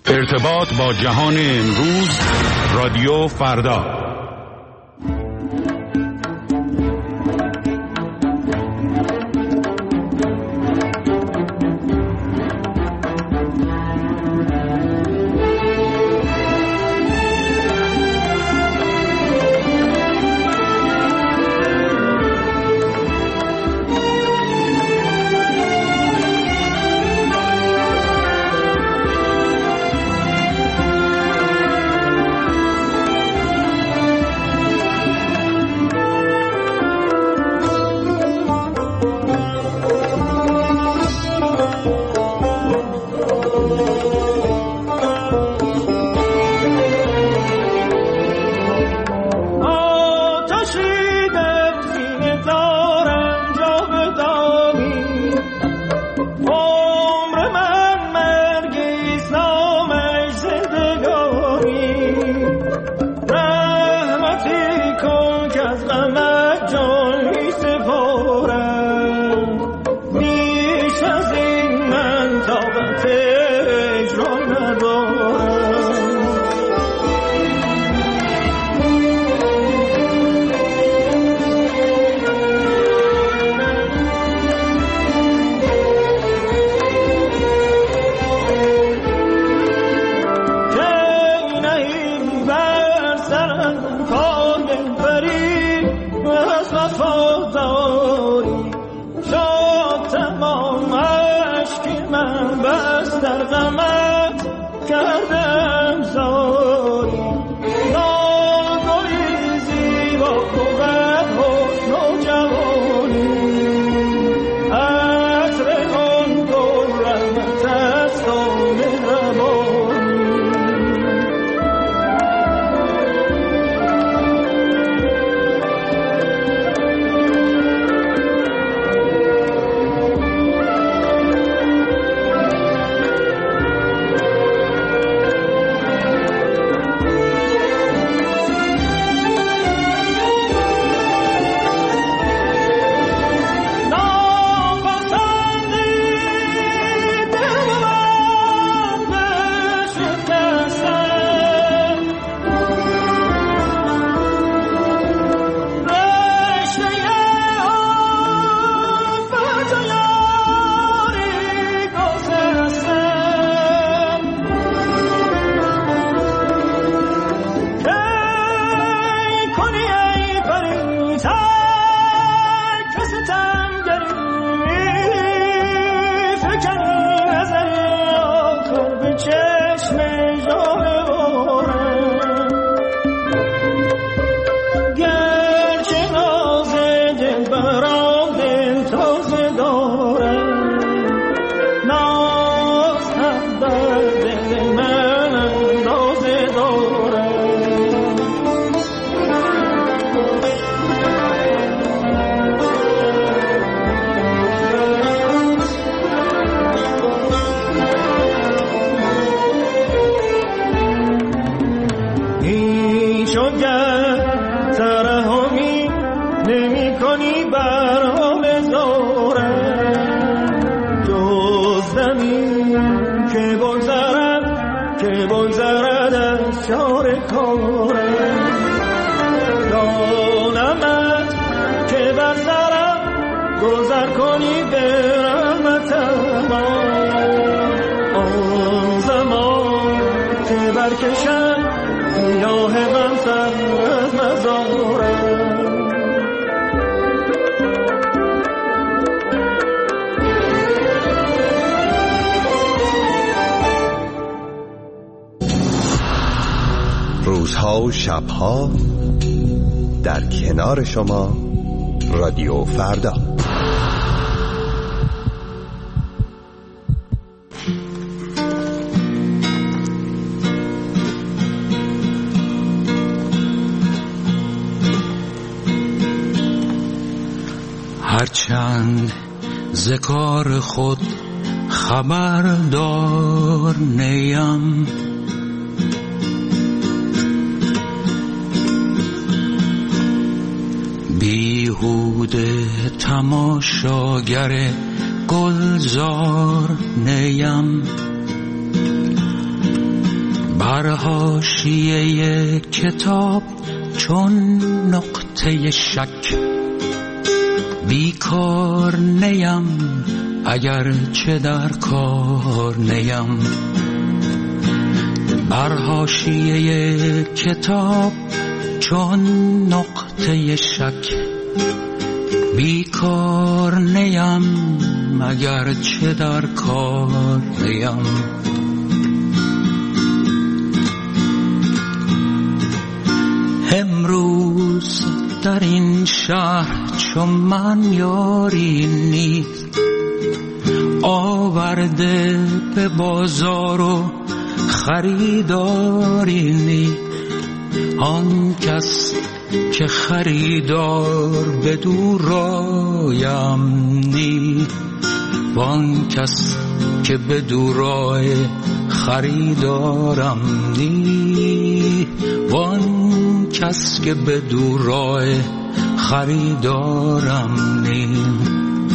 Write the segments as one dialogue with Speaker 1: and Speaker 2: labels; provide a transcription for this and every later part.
Speaker 1: ارتباط با جهان امروز، رادیو فردا.
Speaker 2: روزها و شبها در کنار شما، رادیو فردا.
Speaker 3: هرچند ز کار خود خبردار نیم، بیهوده تماشاگر گلزار نیم. بر حاشیه کتاب چون نقطه شک، بیکار نیم اگر چه در کار نیم. بر حاشیه کتاب چون نقطه شک، بیکار نیم اگر چه در کار نیم. امروز در این شهر چون من یاری نیست، آورده به بازار و خریداری نیست. آن کس که خریدار به دور رایم نیست، وان کس که به دور رای خریدارم نیست، وان کس که به دور رای خریدارم نیست.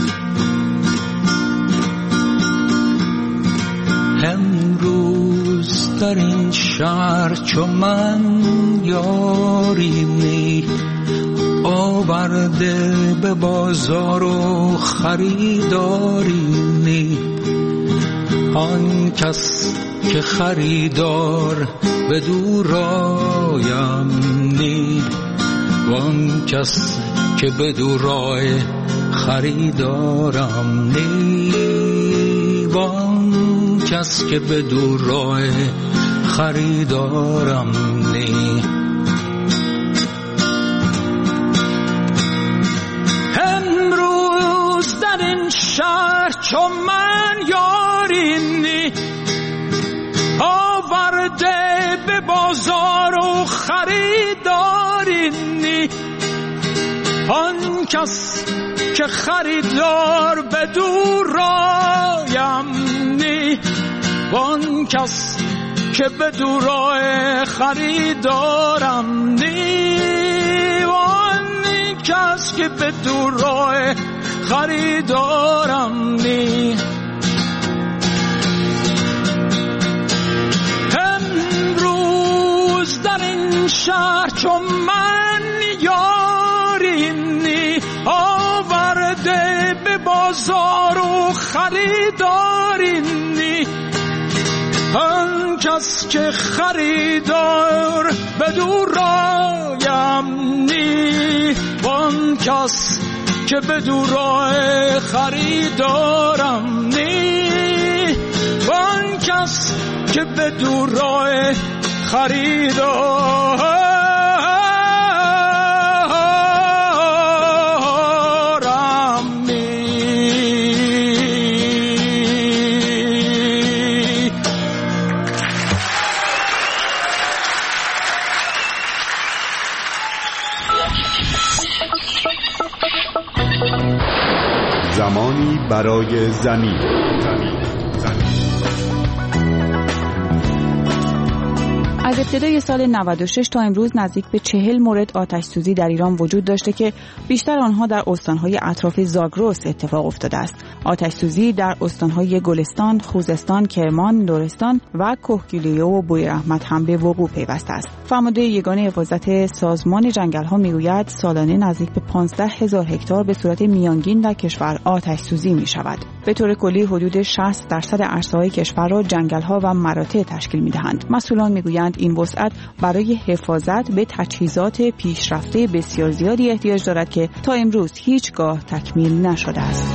Speaker 3: امروز در این شهر چو من یاری نیست، آورده به بازار و خریداری نیست. آن کس که خریدار به دور رایم نیست، وان کس که به دور رای خریدارم نیست، وان کس که به دور رای خریدارم نیست. امروز در این شهر چون من یاری نیست، آورده به بازار و خریداری نیست. آن کس که خریدار به دور رایم نیست، وان کس که به دور رای خریدارم نیست، وان کس که به دور رای خریدارم نیست. امروز در این شهر چون من یاری نیست، آورده به بازار و خریداری نیست. آن کس که خریدار به دور رایم نیست، وان کس که به دور رای خریدارم نیست، وان کس که به دور رای خریدارم.
Speaker 1: زمانی برای زمین.
Speaker 4: از ابتدای سال 96 تا امروز نزدیک به 40 مورد آتش سوزی در ایران وجود داشته که بیشتر آنها در استانهای اطراف زاگرس اتفاق افتاده است. آتش سوزی در استانهای گلستان، خوزستان، کرمان، لرستان و کهگیلویه و بویراحمد هم به وقوع پیوسته است. فرمانده یگانه حفاظت سازمان جنگل‌ها میگوید سالانه نزدیک به 15,000 هکتار به صورت میانگین در کشور آتش سوزی می‌شود. به طور کلی حدود 60% عرصه‌های کشور را جنگل‌ها و مراتع تشکیل می‌دهند. مسئولان می‌گویند این وسعت برای حفاظت به تجهیزات پیشرفته بسیار زیادی احتیاج دارد که تا امروز هیچگاه تکمیل نشده است.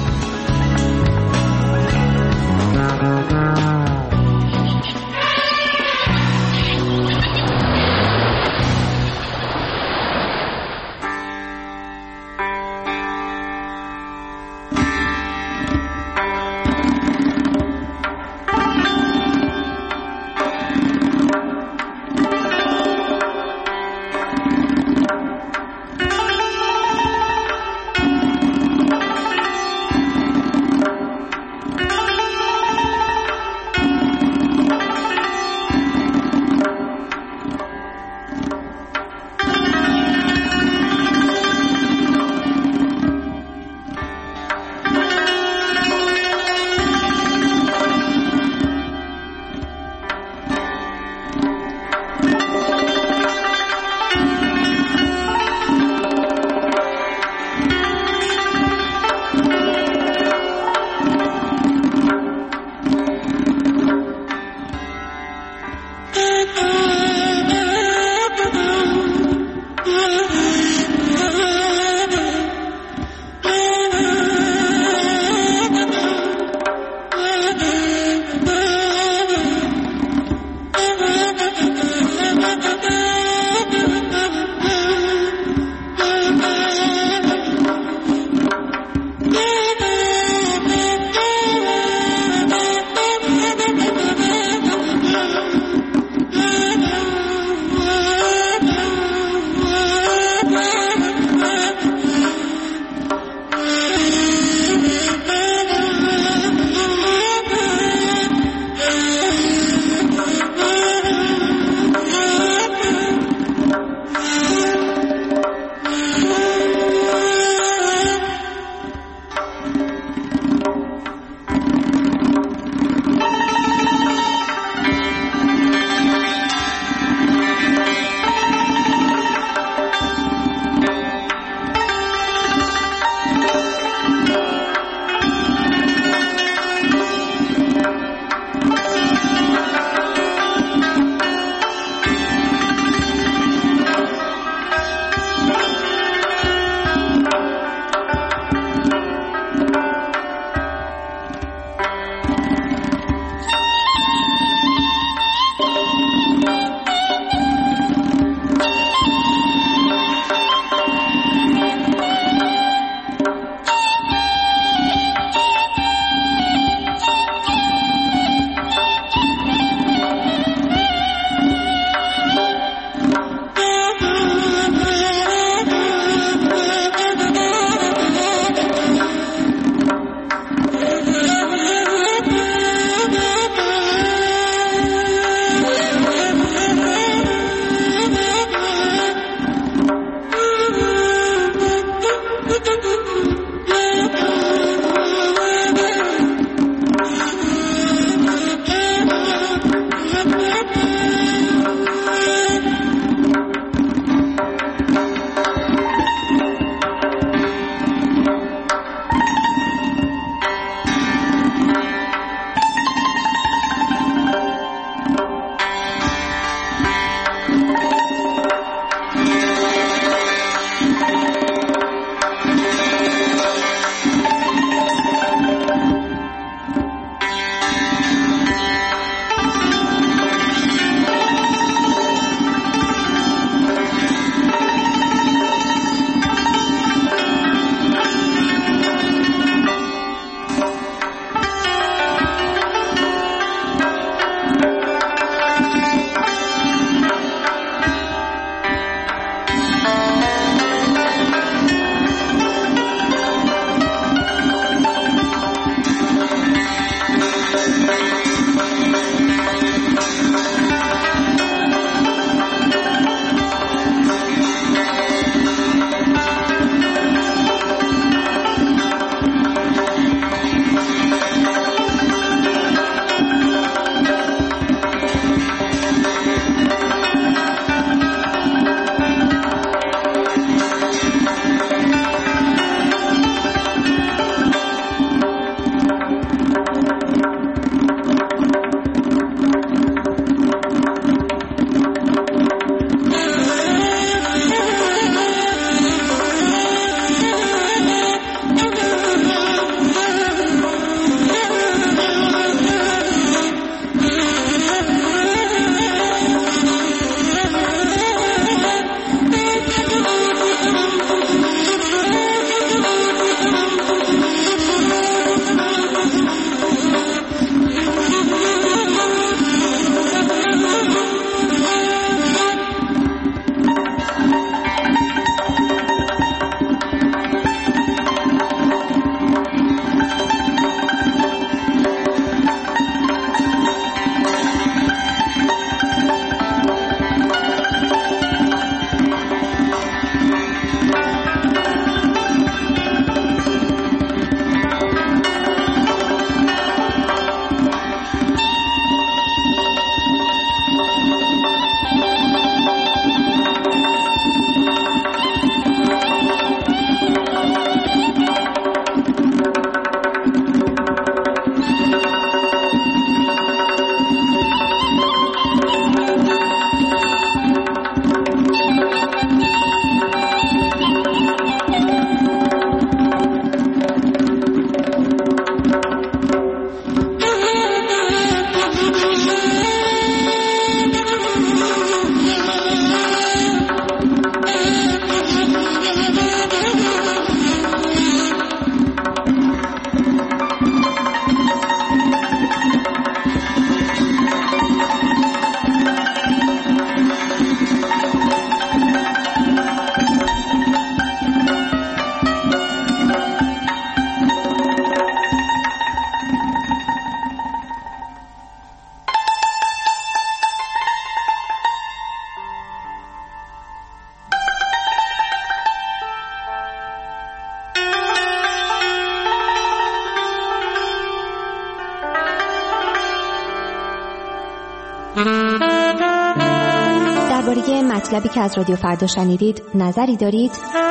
Speaker 5: درباره مطلبی که از رادیو فردا شنیدید نظری دارید؟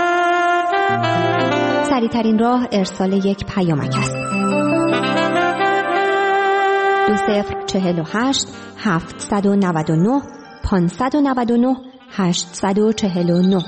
Speaker 5: سریع‌ترین راه ارسال یک پیامک است. 2048 799 599 849.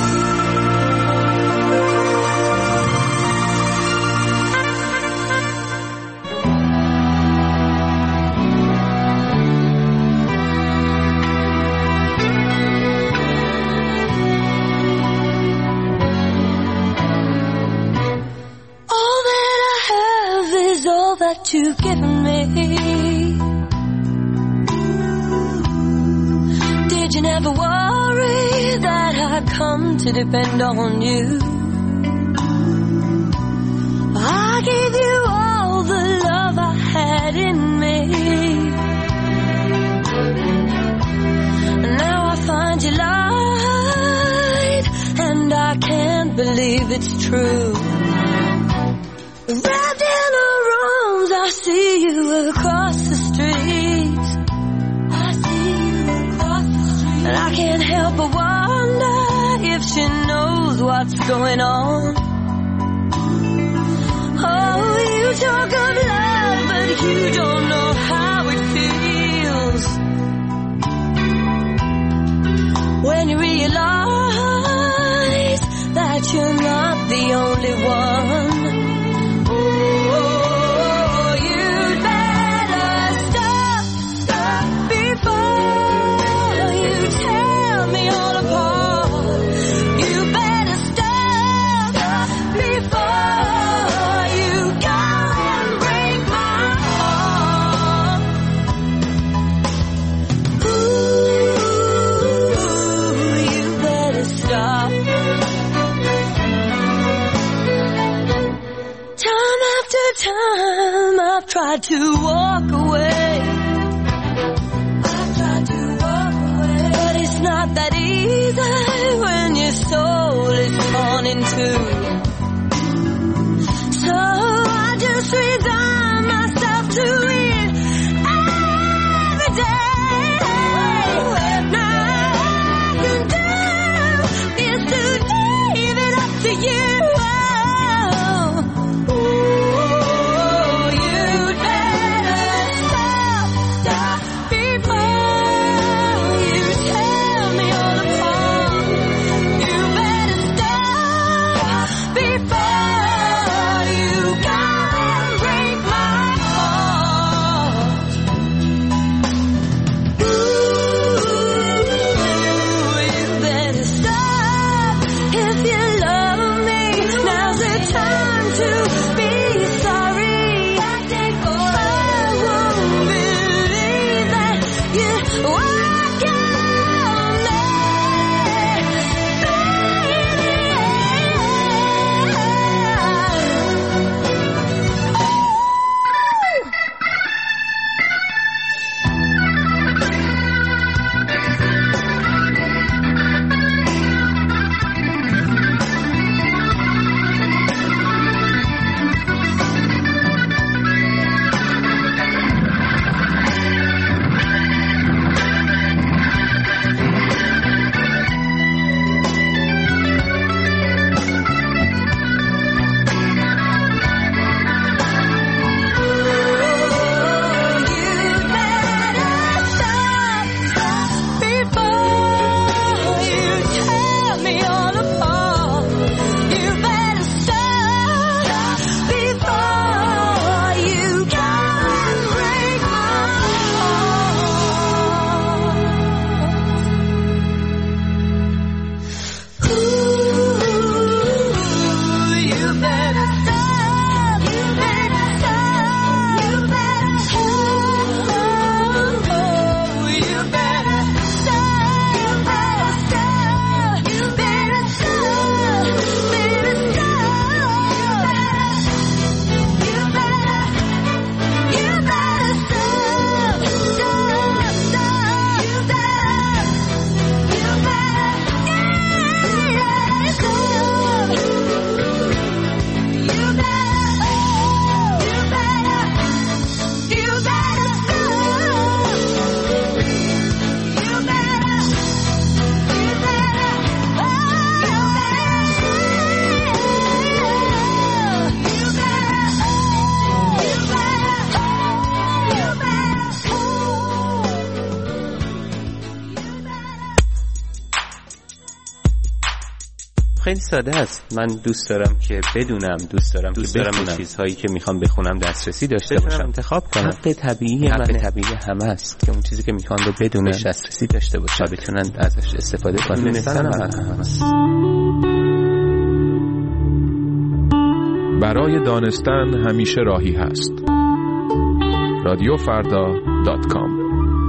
Speaker 6: You've given me. Did you never worry that I'd come to depend on you? I gave you all the love I had in me, and now I find you lied, and I can't believe it's true. Wrapped in her arms, I see you across the street. I see you across the street, and I can't help but wonder if she knows what's going on. Oh, you talk of love, but you don't know how it feels when you realize that you're not the only one. Time I've tried to walk away. I've tried to walk away, but it's not that easy when your soul is torn in two. So I just resign myself to it every day. Now all I can do is to leave it up to you.
Speaker 7: خیلی ساده است. من دوست دارم که بدونم، دوست دارم به چیزهایی که میخوام بخونم دسترسی داشته باشم، انتخاب کنم. حق طبیعی همه است که اون چیزی که میخوان رو بدونن، دسترسی داشته باشن، بتونن ازش استفاده کنن. دونستن هست.
Speaker 8: برای دانستن همیشه راهی هست. radiofarda.com.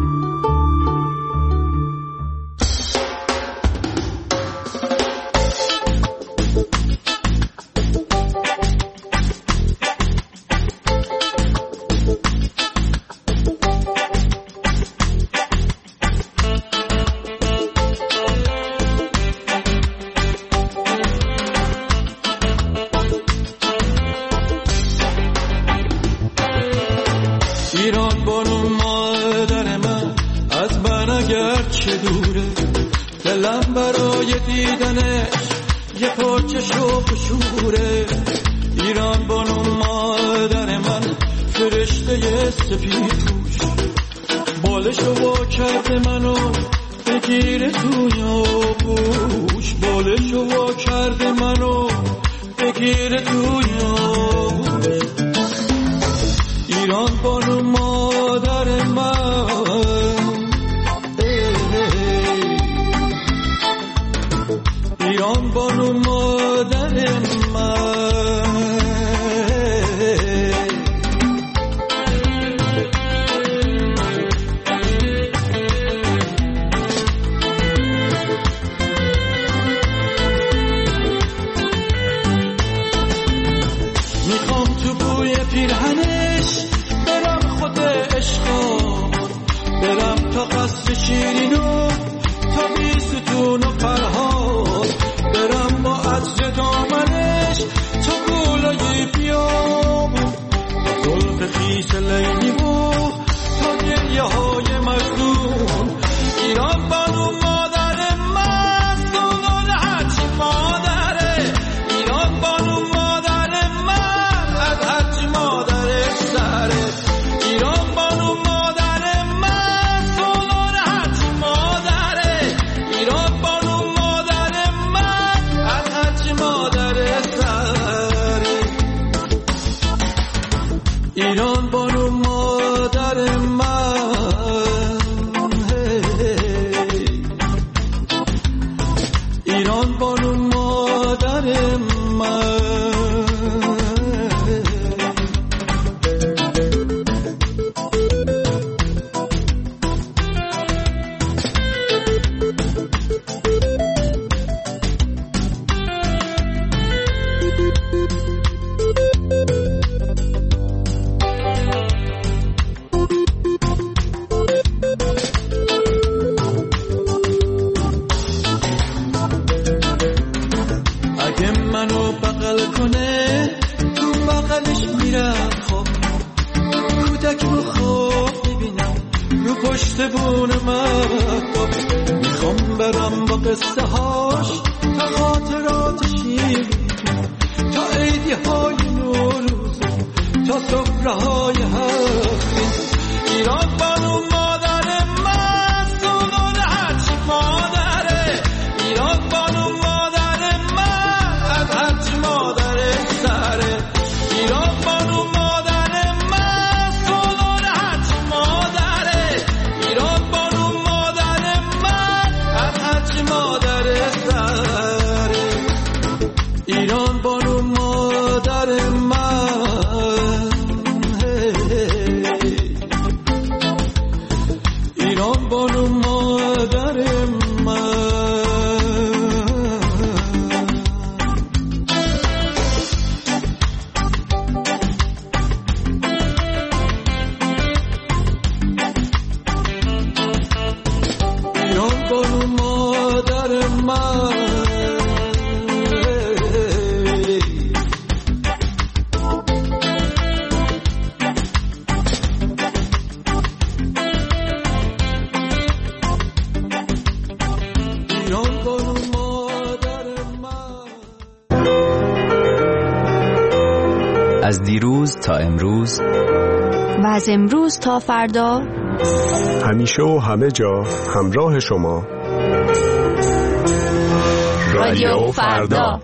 Speaker 9: از دیروز تا امروز
Speaker 5: و از امروز تا فردا،
Speaker 1: همیشه و همه جا همراه شما
Speaker 5: رادیو فردا.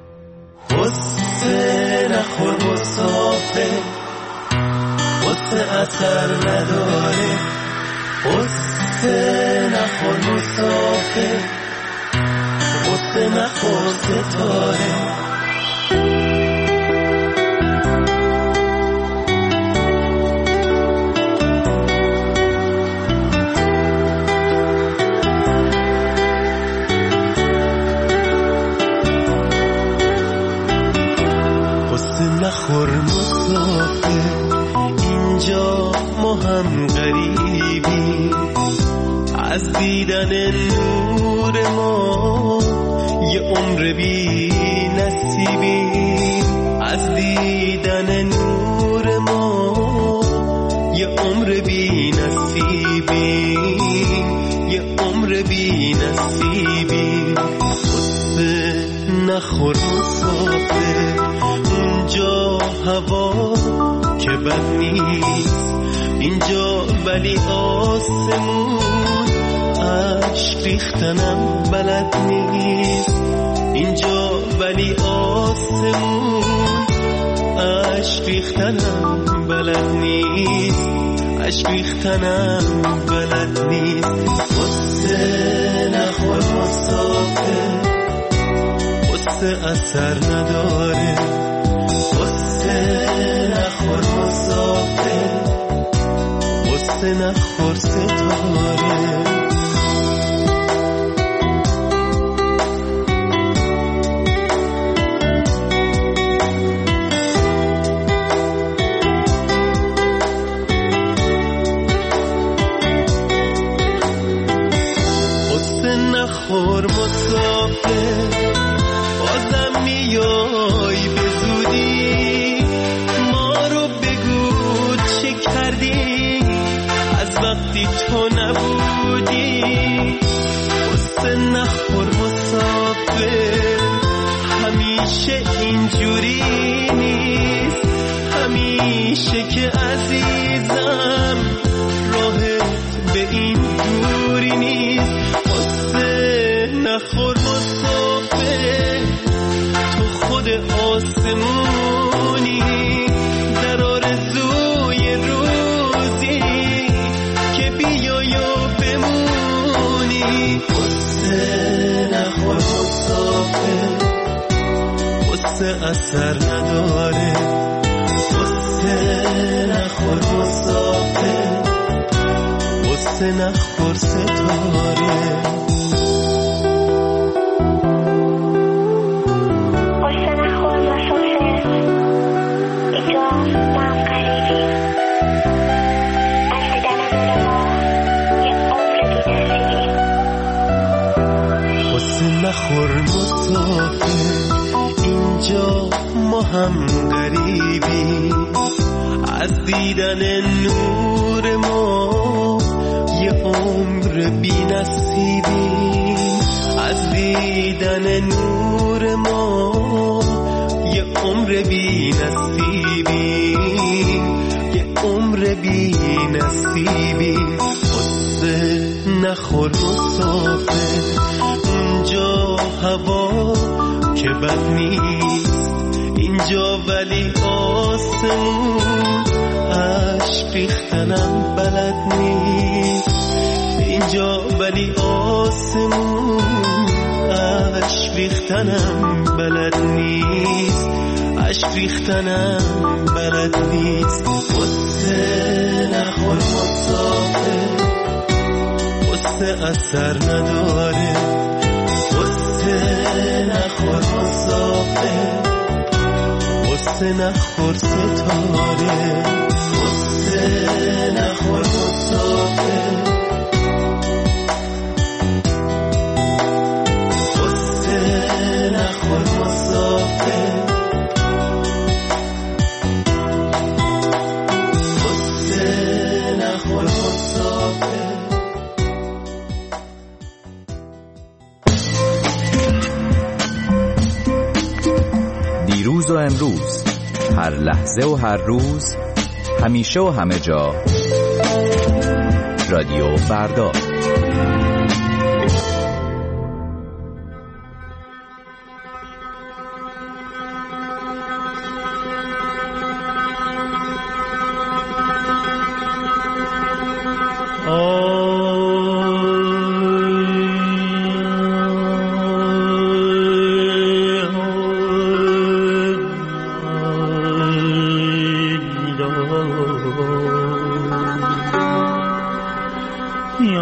Speaker 10: قصه نخور مسافر، قصه اثر نداره. قصه نخور مسافر، قصه نخور ستاره. نخور مسافر، اینجا ما هم غریبی، از دیدن نور ما یه عمر بی نصیبی. از دیدن نور ما یه عمر بی نصیبی، یه عمر بی نصیبی. قصه نخور مسافر، اینجا هوا که بد نیست، اینجا ولی آسمون عشق ریختنم بلد نیست. اینجا ولی آسمون عشق ریختنم بلد نیست، عشق ریختنم بلد نیست. قصه نخور مسافر، قصه اثر نداره. قصه نخور مسافر، قصه نخور ستاره. قصه نخور مسافر، بازم میای به زودی، ما رو بگو چه کردی از وقتی تو نبودی. قصه نخور مسافر، همیشه اینجوری نیست، همیشه که عزیزم راهت به این دوری نیست. قصه نخور مسافر، تو خود آسمونی، در آرزوی روزی که بیای و بمونی. قصه نخور مسافر، قصه اثر نداره. قصه نخور مسافر، قصه نخور ستاره. نخور مسافر، اینجا ما هم غریبی، از دیدن نور ما یه عمر بی نصیبی. از دیدن نور ما یه عمر بی نصیبی، یه عمر بی نصیبی. قصه نخور مسافر، اینجا هوا که بد نیست، اینجا ولی آسمون عشق ریختنم بلد نیست. اینجا ولی آسمون عشق ریختنم بلد نیست، عشق ریختنم بلد نیست. قصه نخور مسافر، قصه اثر نداره. قصه نخور مسافر، قصه نخور ستاره. قصه نخور مسافر، قصه نخور مسافر، قصه نخور مسافر.
Speaker 9: دیروز و امروز، هر لحظه و هر روز، همیشه و همه جا، رادیو فردا.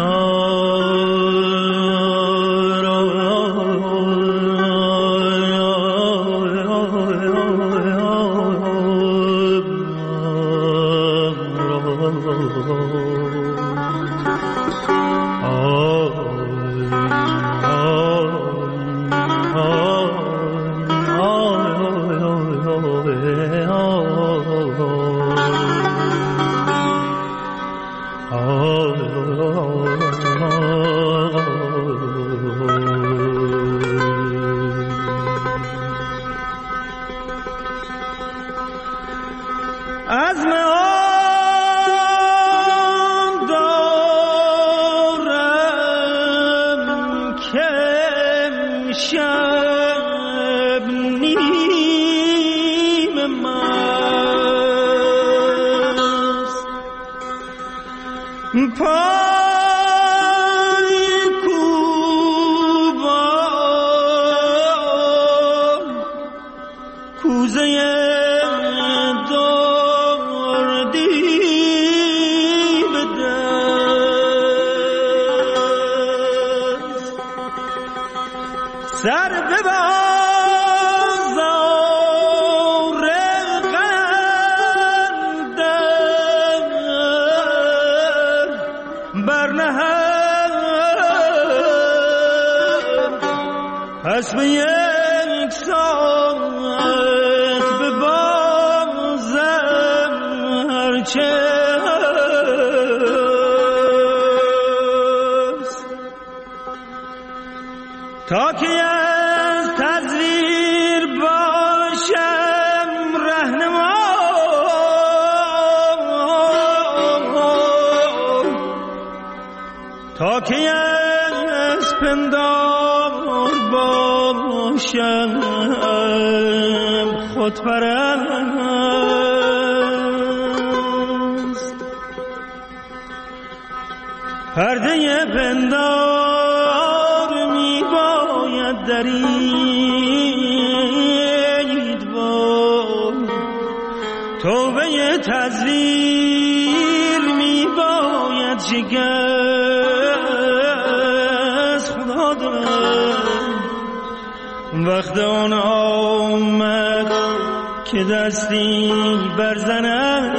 Speaker 10: پس به یک ساعت به بازم هرچه هست تا که از تزویر باشم رهنما تا که از پندار باشم خودپرست پرده پندار می باید درید با توبه تزویر می باید شکست خدا دارم وقت آن آمد که دستی برزنم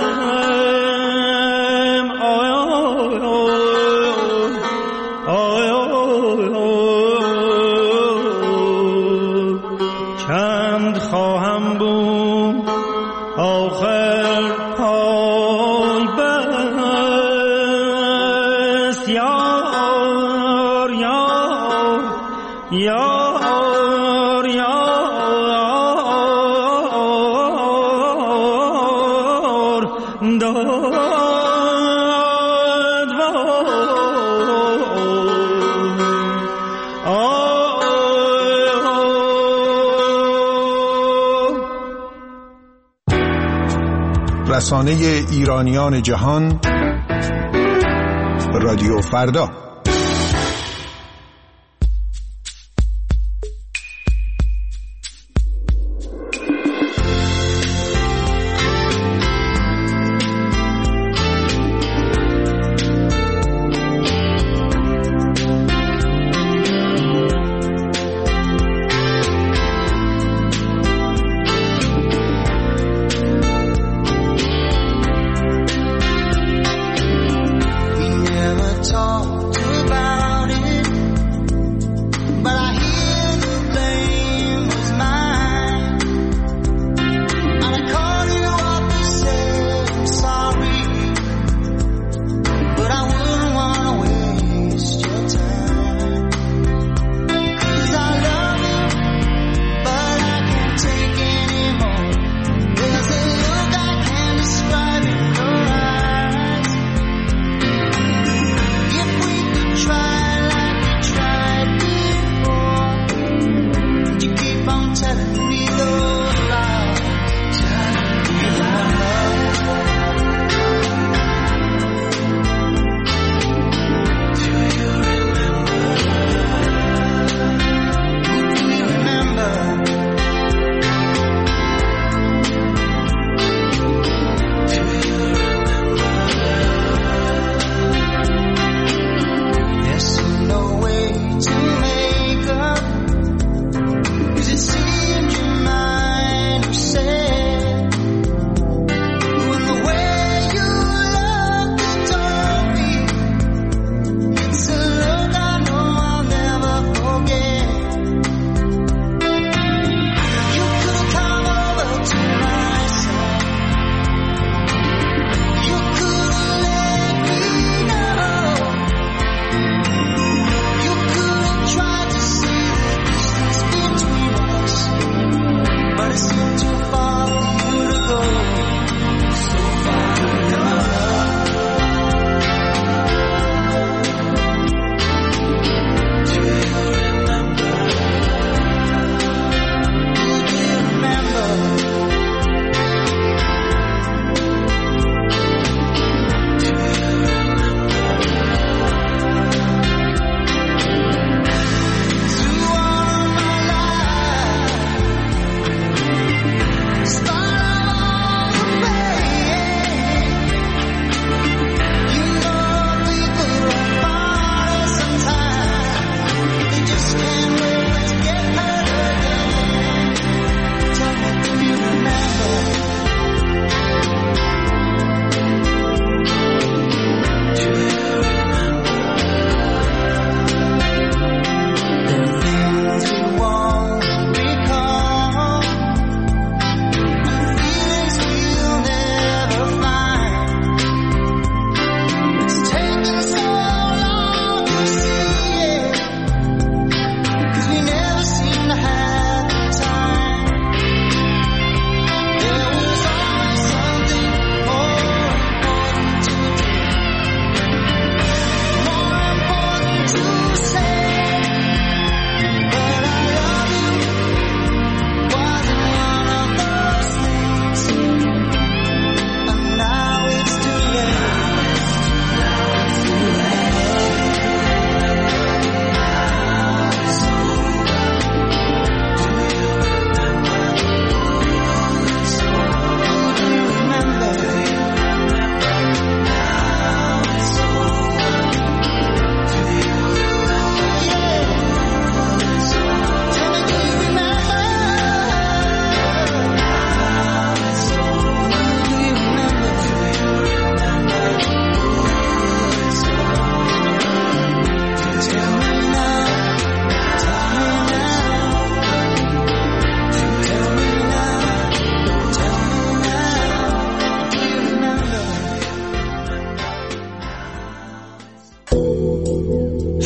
Speaker 10: چند خواهم بود آخر پای بست یار یار یار یار داد
Speaker 1: رسانه ایرانیان جهان رادیو فردا.
Speaker 10: Talk to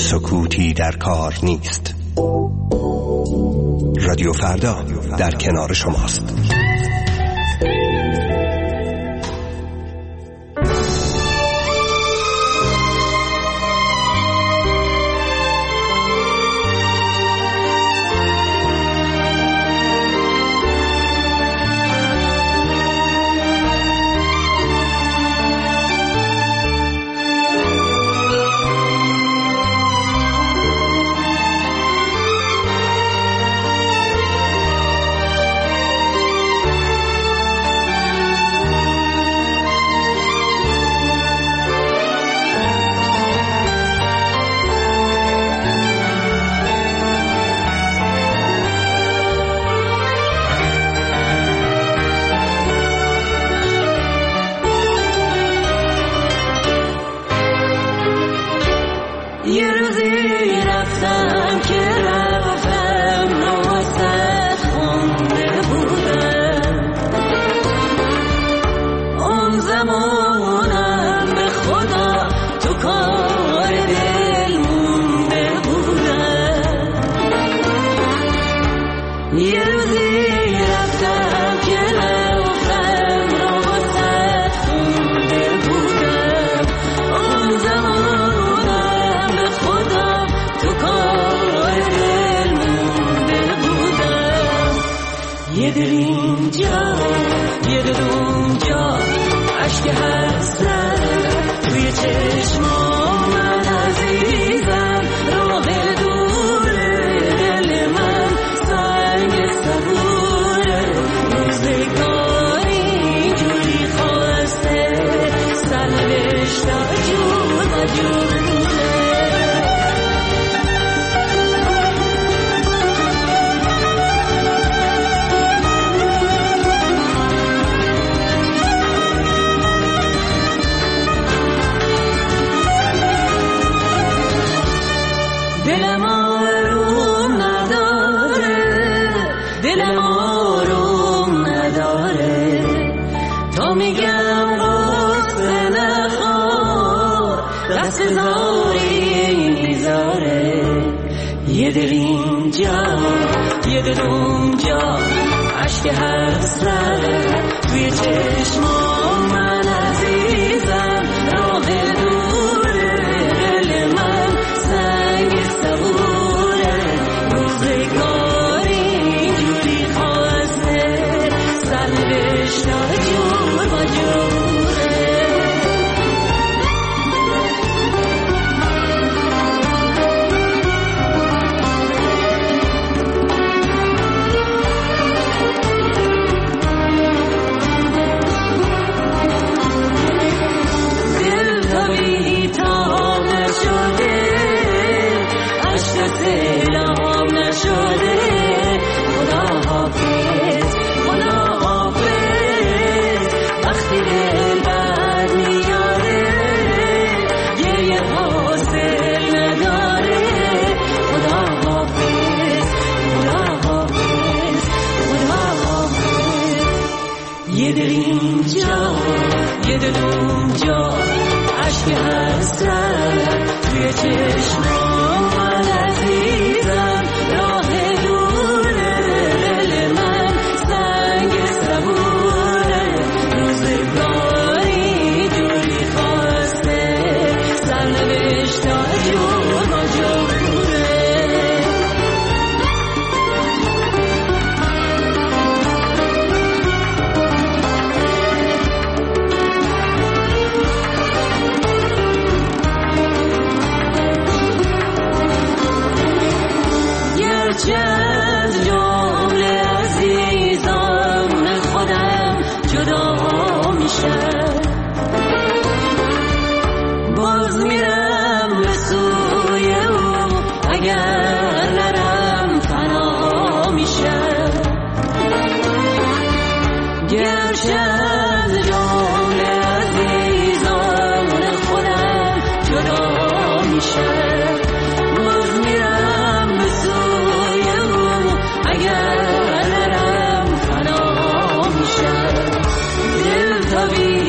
Speaker 2: سکوتی در کار نیست. رادیو فردا در کنار شماست.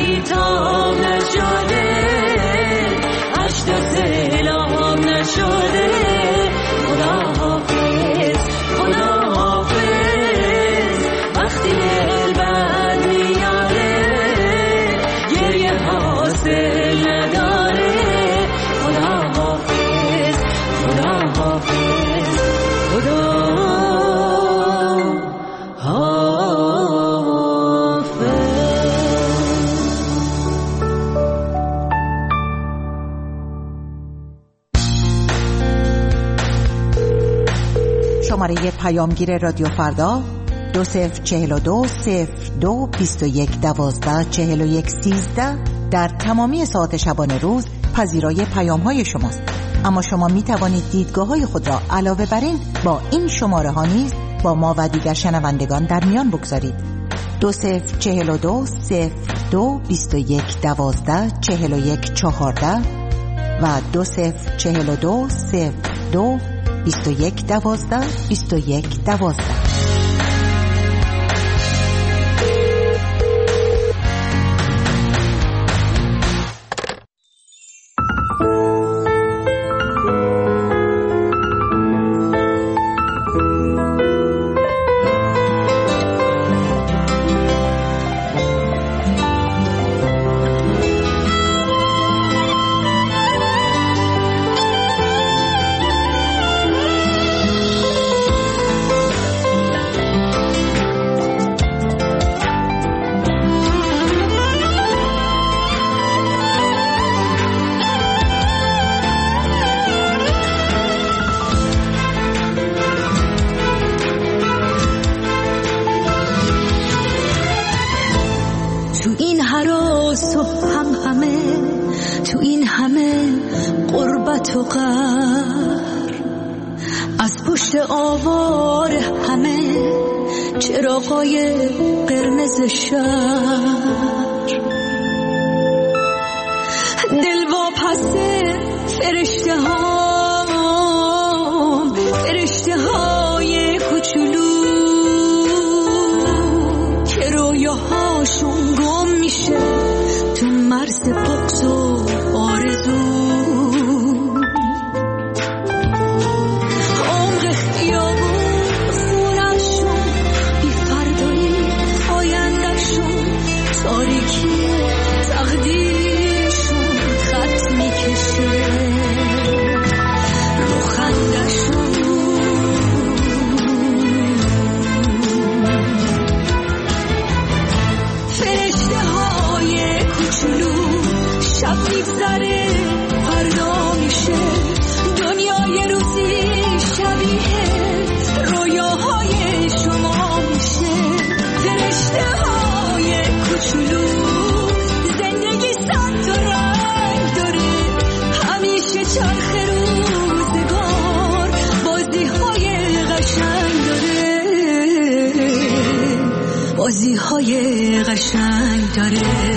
Speaker 6: شده اشک سیلام نشده
Speaker 11: شماره پیامگیر رادیو فردا 20420221124113 در تمامی ساعت شبانه روز پذیرای پیام‌های شماست. اما شما می توانید دیدگاه‌های خود را علاوه بر این با این شماره ها نیز با ما و دیگر شنوندگان در میان بگذارید. 204201124114 و 20420221122112.
Speaker 6: بازی‌های قشنگ داره.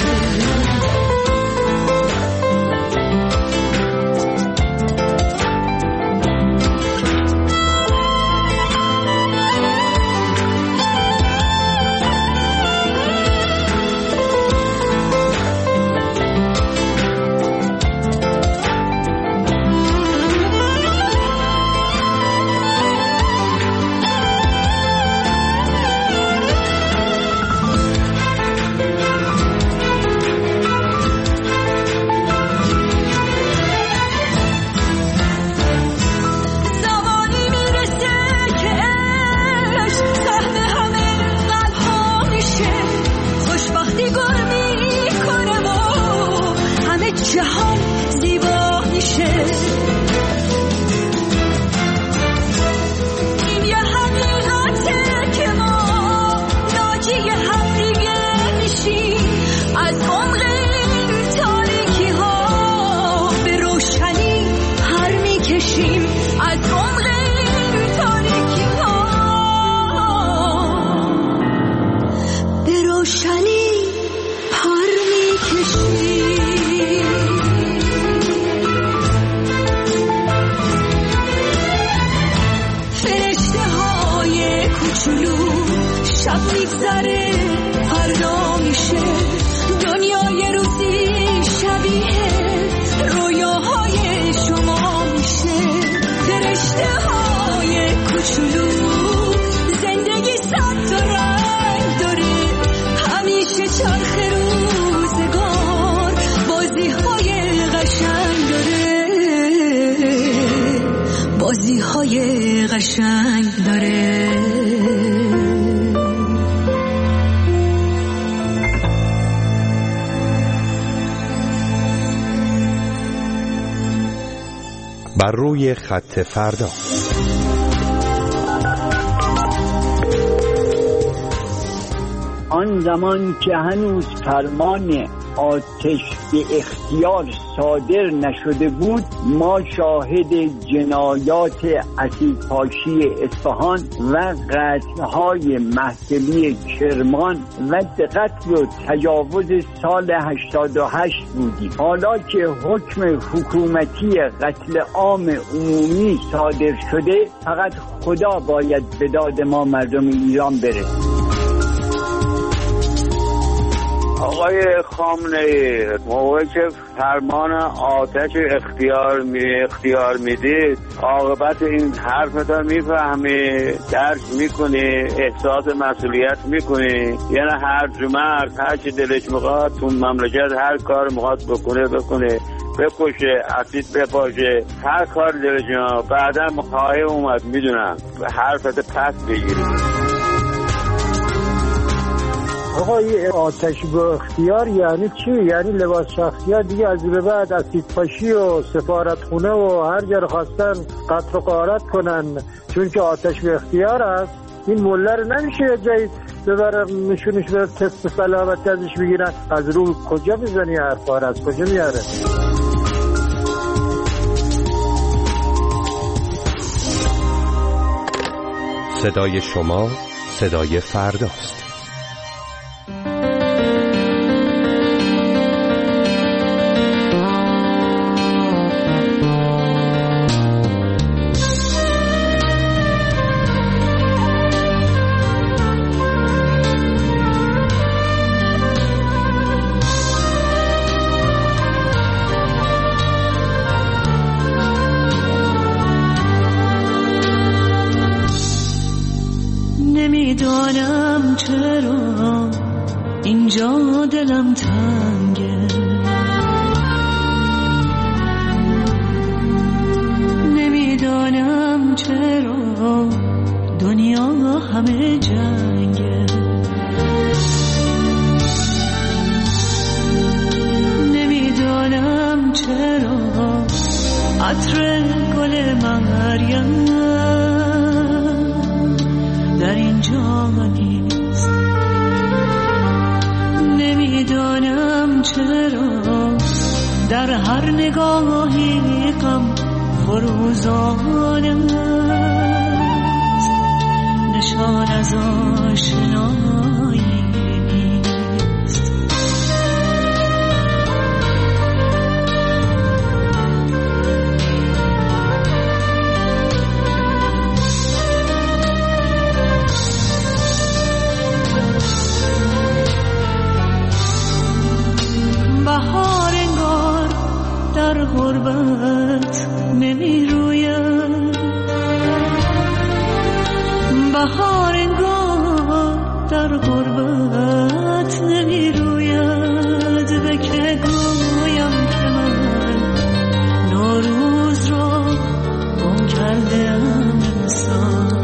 Speaker 6: بازی‌های قشنگ داره.
Speaker 2: بر روی خط فردا.
Speaker 12: آن زمان که هنوز فرمان آتش به اختیار صادر نشده بود، ما شاهد جنایات اسیدپاشی اصفهان و قتل‌های مهدوی کرمان و قتل و تجاوز سال 88 بودیم. حالا که حکم حکومتی قتل عام عمومی صادر شده، فقط خدا باید به داد ما مردم ایران برسه.
Speaker 13: آقای خامنه‌ای، موقعی که فرمان آتش اختیار میدید، عاقبت این حرفتان میفهمی، درک میکنی، احساس مسئولیت میکنی. یعنی هر مرد هر چی دلش میخواد تو مملکت هر کار میخواد بکنه، بکشه، اسید بپاشه، هر کار دلش میخواد. بعدا خواهی اومد، میدونم، حرفت پس بگیری.
Speaker 14: آقا این آتش به اختیار یعنی چی؟ یعنی لباس شخصیت دیگه از به بعد اسیدپاشی و سفارتخونه و هر جا رو خواستن قتل و غارت کنن چون که آتش به اختیار است. این مله رو نمیشه یه جایی ببرن نشونش به تست سلامتی ازش بگیرن؟ از رو کجا میزنی حرفا رو؟ از کجا میاره؟
Speaker 2: صدای شما صدای فرداست.
Speaker 6: نمیدانم چرا اینجا دلم تنگه، نمیدانم چرا دنیا همه جنگه، نمیدانم چرا عطر گل مریم در اینجا نیست، نمیدانم چرا در هر نگاهی غم فروزان است، نشان از آشنایی نیست. بهار انگار در غربت نمی روید، بهار انگار در غربت نمی روید. به که گویم که من نوروز را گم کردم انسان،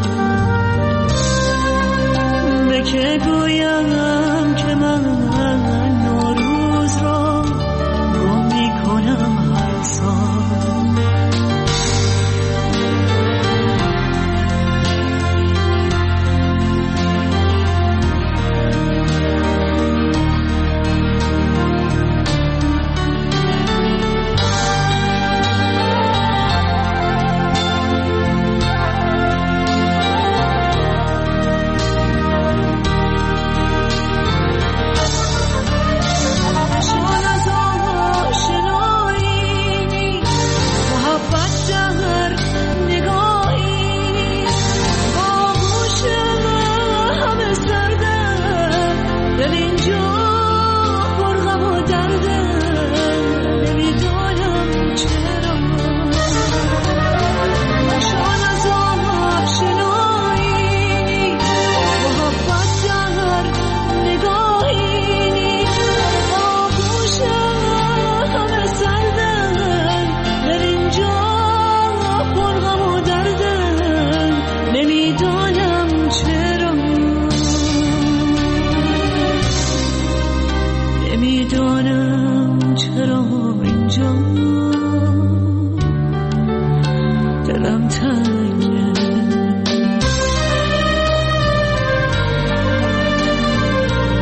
Speaker 6: به که گویم که من نوروز را گم می کنم هر سال. نمیدانم چرا اینجا دلم تنگه.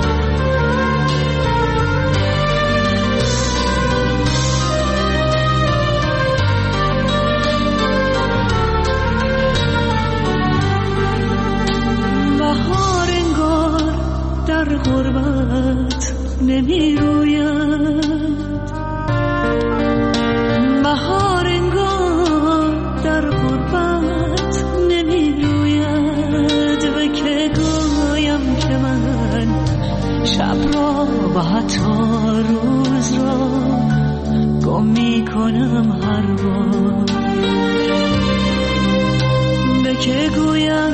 Speaker 6: غربت نمی روید، بهار انگار در غربت نمی روید. و که گویم که من شب را و حتی روز را گم می کنم هر بار. به که گویم